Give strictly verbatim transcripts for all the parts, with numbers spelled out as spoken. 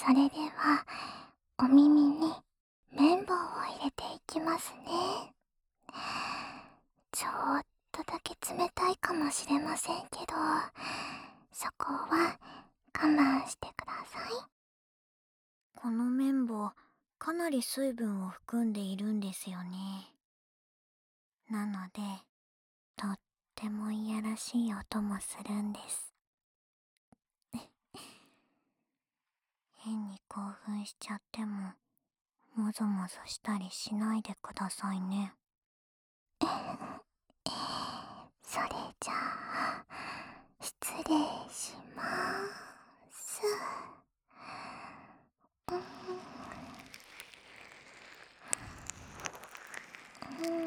それでは、お耳に綿棒を入れていきますね。ちょっとだけ冷たいかもしれませんけど、そこは我慢してください。 この綿棒、かなり水分を含んでいるんですよね。なので、とってもいやらしい音もするんです。変に興奮しちゃっても、もぞもぞしたりしないでくださいね。 それじゃあ、失礼しまーす。うんうん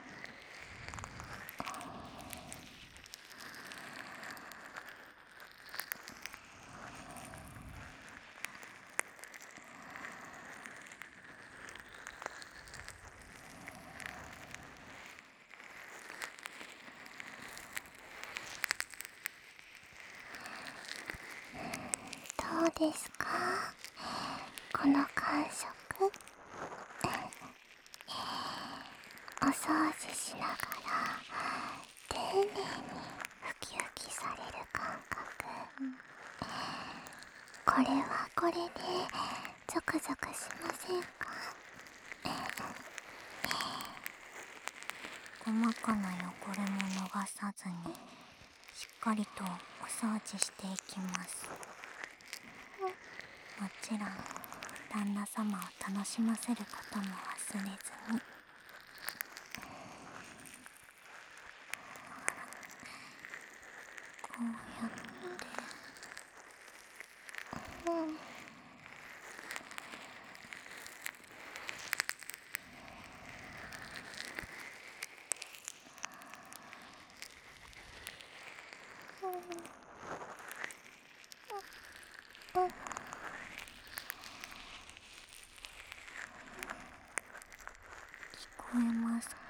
どうですか、この感触。お掃除しながら丁寧にウキウキされる感覚、これはこれでゾクゾクしませんか？ 細かな汚れも逃さずに、しっかりとお掃除していきます。もちろん、旦那様を楽しませることも忘れずに。こうやって、 うんうんうん。 聞こえますか？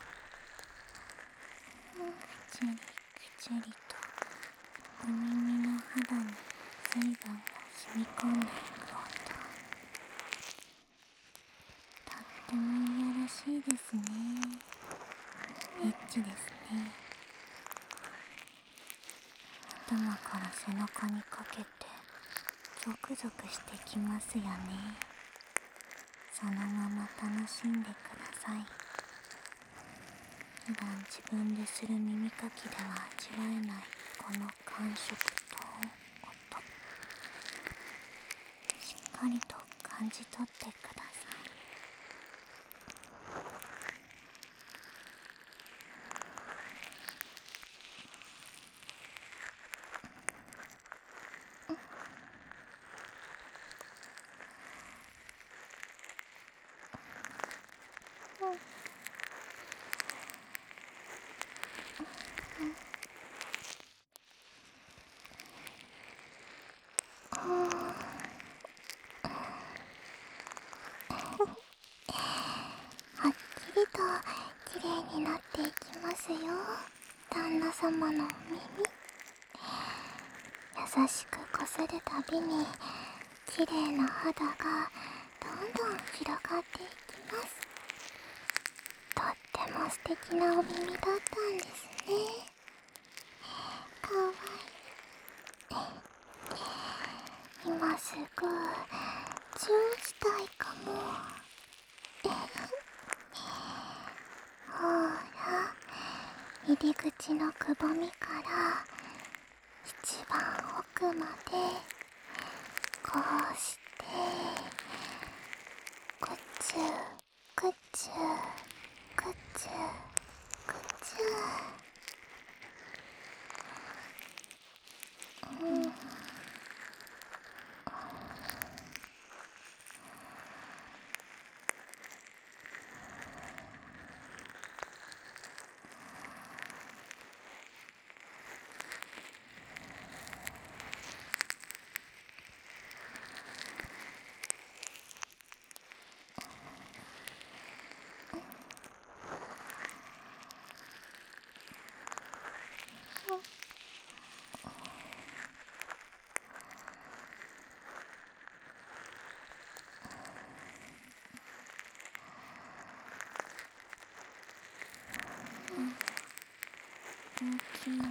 くちりくちりとお耳の肌に水分が染み込んでいく音。とってもいやらしいですね。エッチですね。頭から背中にかけてゾクゾクしてきますよね。そのまま楽しんでください。普段自分でする耳かきでは味わえないこの感触と音、しっかりと感じ取ってください。 はっきりと綺麗になっていきますよ、旦那様のお耳。優しくこするたびに綺麗な肌がどんどん広がっていきます。とっても素敵なお耳だったんですね。かわいい。今すぐチューしたいかも。ほら、入り口のくぼみから一番奥までこうしてくちゅくちゅくちゅくちゅ。うん。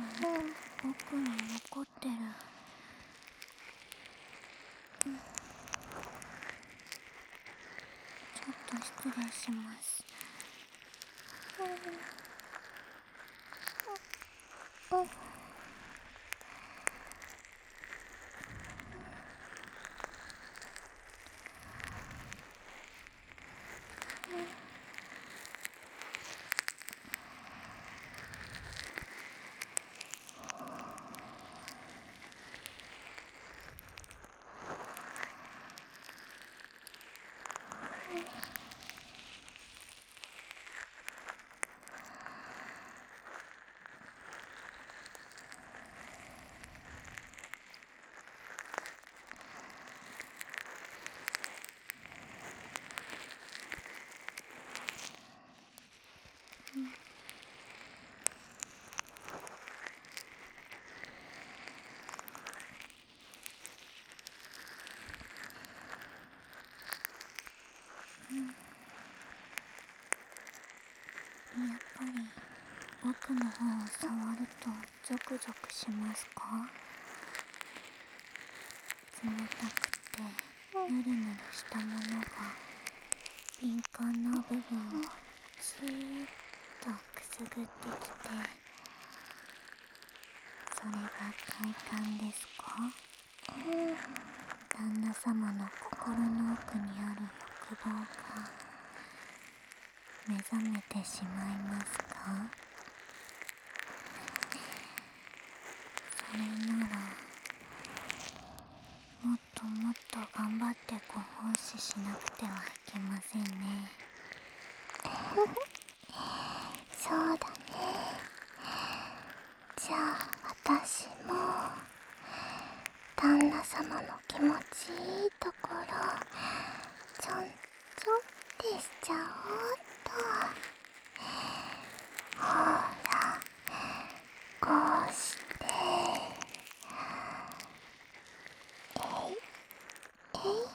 奥に残ってる。ちょっと失礼します。やっぱり奥の方を触るとゾクゾクしますか？冷たくてぬるぬるしたものが敏感な部分をじーっとくすぐってきて、それが快感ですか？旦那様の心の奥にある欲望が目覚めてしまいますか？それならもっともっと頑張ってご奉仕しなくてはいけませんね。 そうだね。じゃあ私も旦那様の気持ちいいところちょんちょんってしちゃおうっと。ほら、こうしてえいえい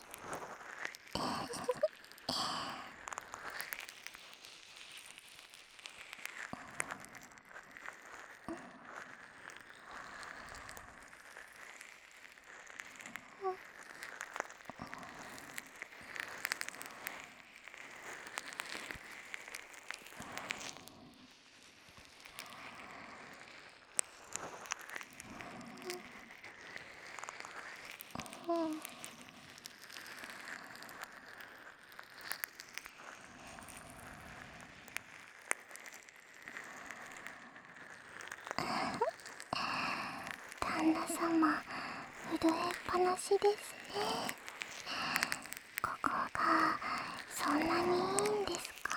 旦那様、震えっぱなしですね。ここがそんなにいいんですか？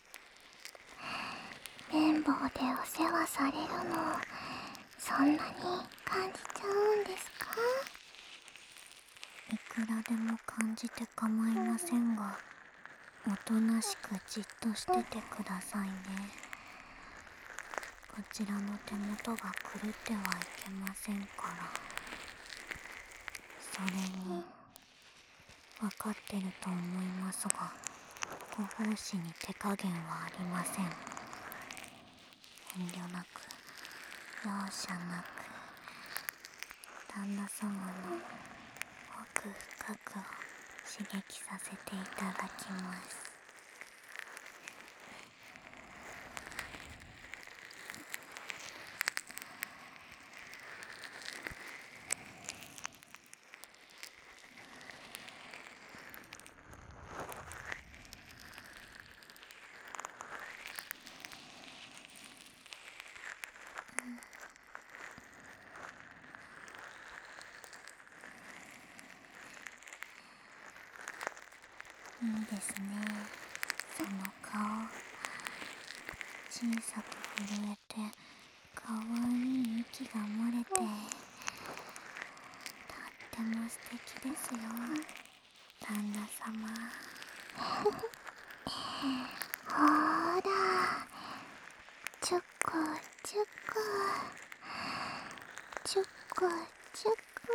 綿棒でお世話されるのそんなに感じちゃうんですか？ いくらでも感じて構いませんが、おとなしくじっとしててくださいね。こちらの手元が狂ってはいけませんから。それに分かってると思いますが、ご奉仕に手加減はありません。遠慮なく容赦なく旦那様の奥深くを刺激させていただきます。いいですね。その顔、小さく震えてかわいい息が漏れて、とっても素敵ですよ、旦那様。 ほーら、ちゅっくちゅっくちゅっくちゅっく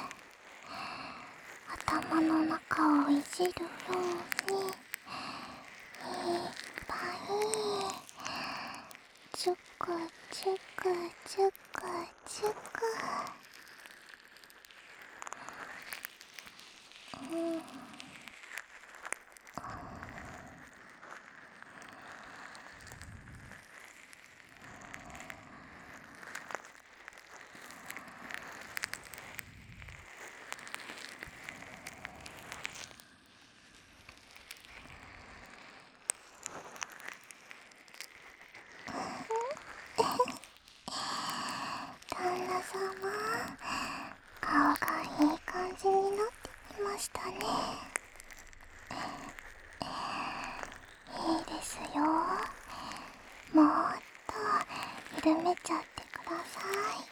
頭の中をいじるようにいっぱいちゅっくちゅっくちゅっくちゅく。うん。旦那様、顔がいい感じになってきましたね。いいですよ。もっと緩めちゃってください。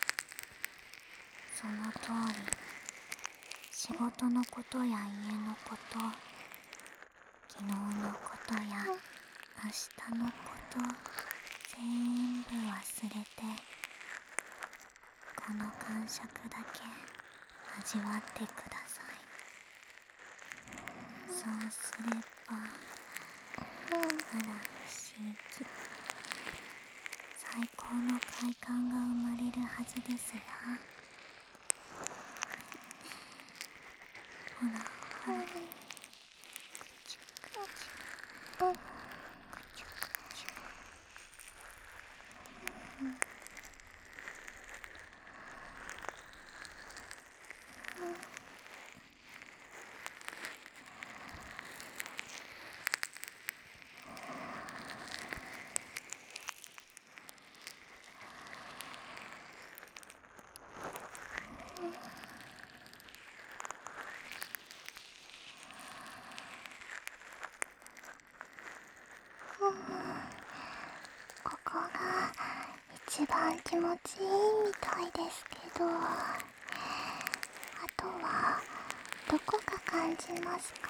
その通り、仕事のことや家のこと、昨日のことや明日のこと全部忘れて、この感触だけ味わってください。そうすれば、あら不思議、最高の快感が生まれるはずですよ。ほらほら、くちゅくちゅ、くちゅくちゅ。 ここが一番気持ちいいみたいですけど、あとはどこか感じますか？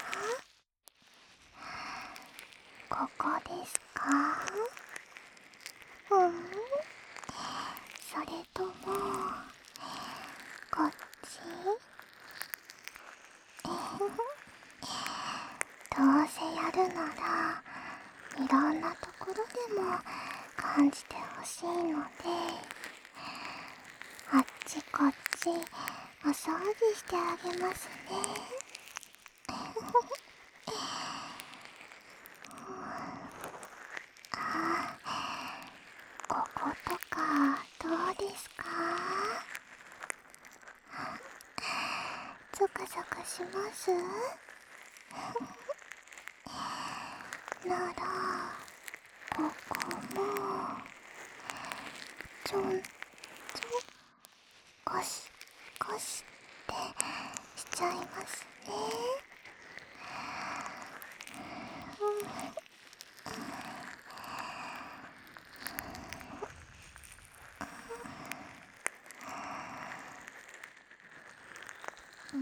ここですか？うん？それともこっち？どうせやるならいろんなところでも感じてほしいので、あっちこっちお掃除してあげますね。あ、こことかどうですか？ゾクゾクします？ならここもちょんちょんゴシゴシってしちゃいますね。うん。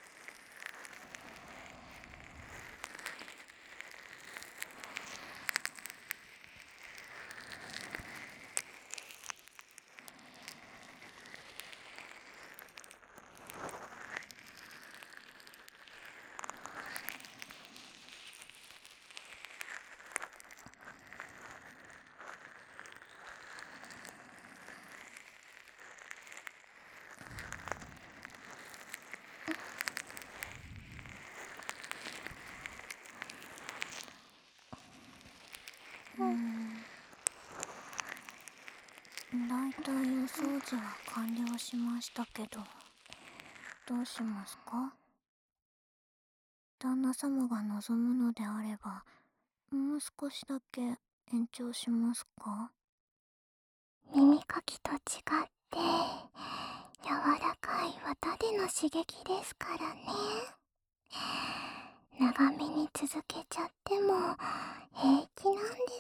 うーん、だいたいお掃除は完了しましたけど、どうしますか？旦那様が望むのであれば、もう少しだけ延長しますか？ 耳かきと違って柔らかい綿での刺激ですからね。長めに続けちゃっても平気なんです。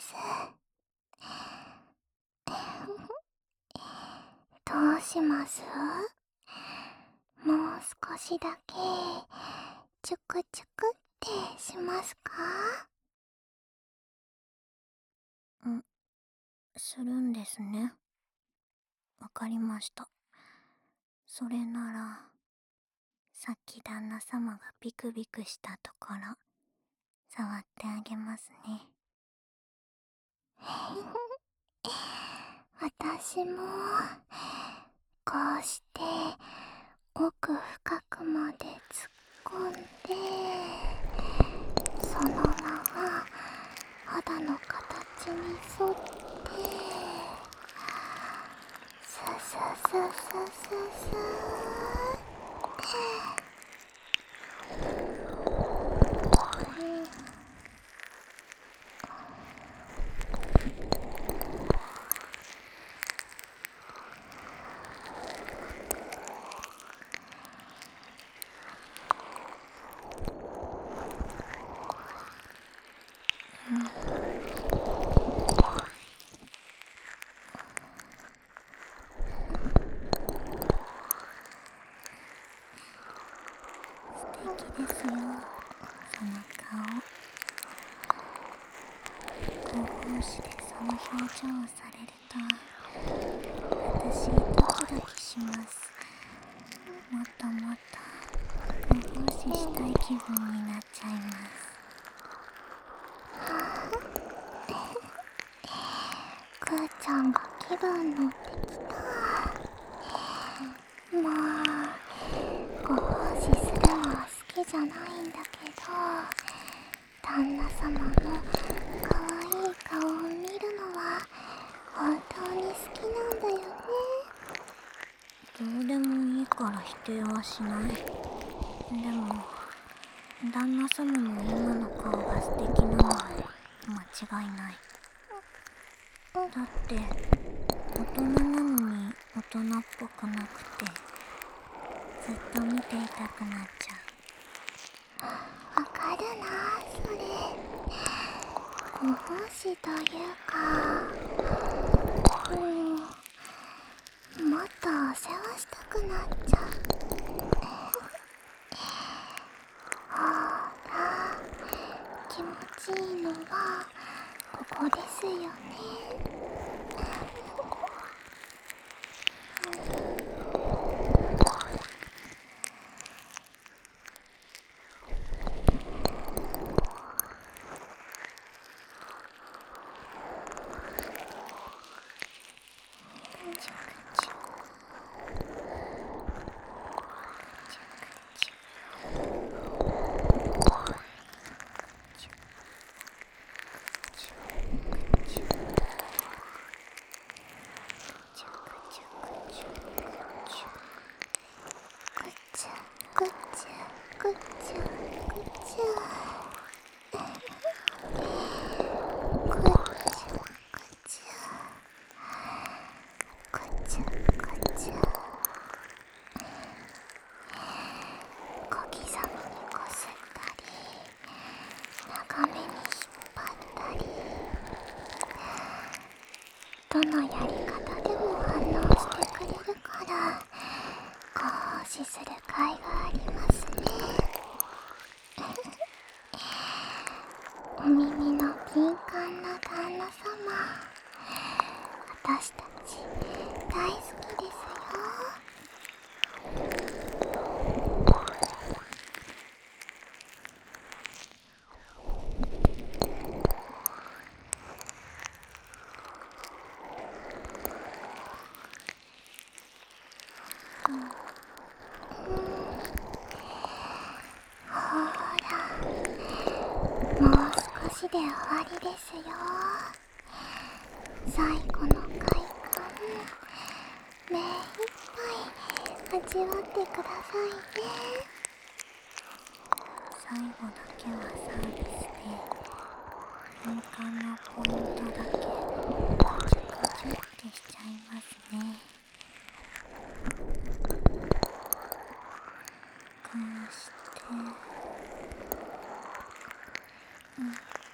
どうします？もう少しだけチュクチュクってしますか？ ん、するんですね。わかりました。それなら、さっき旦那様がビクビクしたところ、触ってあげますね。 私もスススス素敵ですよ、その顔。広報誌でその表情をされると私ドキドキします。もっともっとご奉仕したい気分になっちゃいます。 くーちゃんが気分乗ってきた。もうご奉仕するのは好きじゃないんだけど、旦那様の可愛い顔を見るのは本当に好きなんだよね。 どうでもいいから否定はしない。でも旦那様の今の顔が素敵なのは間違いない。だって大人なのに大人っぽくなくてずっと見ていたくなっちゃわかるな、それ。ご奉仕というか、うん、もっとお世話したくなっちゃう。ほら、気持ちいいのはここですよね。くっちゅくっちゅくっちゅくっちゅくっちゅくっちゅくっちゅ小刻みにこすったり、長めに引っ張ったり、どのやり方でも反応してくれるからご奉仕する甲斐がありますね。お耳の敏感な旦那様、私たち大好きですよ。ほら、もう少しで終わりですよ。最後の快感、目いっぱい味わってくださいね。 最後だけはサービスで敏感なポイントだけカチュカチュってしちゃいますね。こうしてうん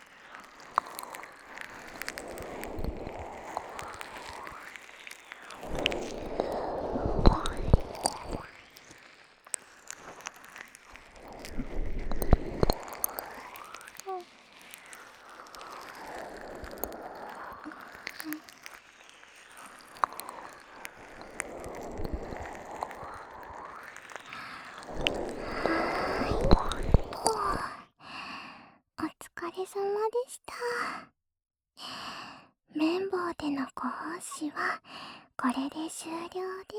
お疲れ様でした。綿棒でのご奉仕はこれで終了です。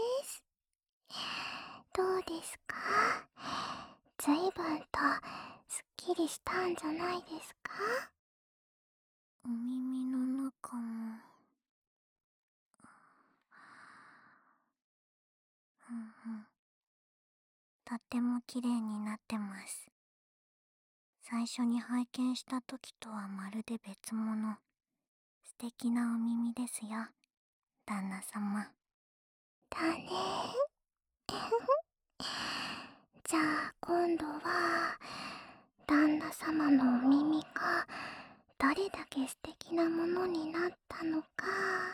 どうですか？ずいぶんとすっきりしたんじゃないですか？ お耳の中もうんうん。とっても綺麗になってます。最初に拝見した時とはまるで別物。素敵なお耳ですよ、旦那様。 だね。じゃあ今度は旦那様のお耳がどれだけ素敵なものになったのか、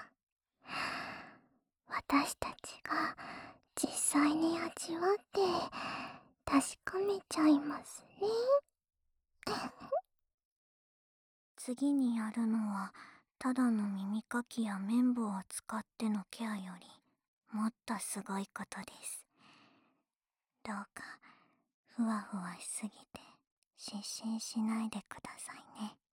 私たちが実際に味わって確かめちゃいますね。 次にやるのは、ただの耳かきや綿棒を使ってのケアよりもっとすごいことです。どうかふわふわしすぎて失神しないでくださいね。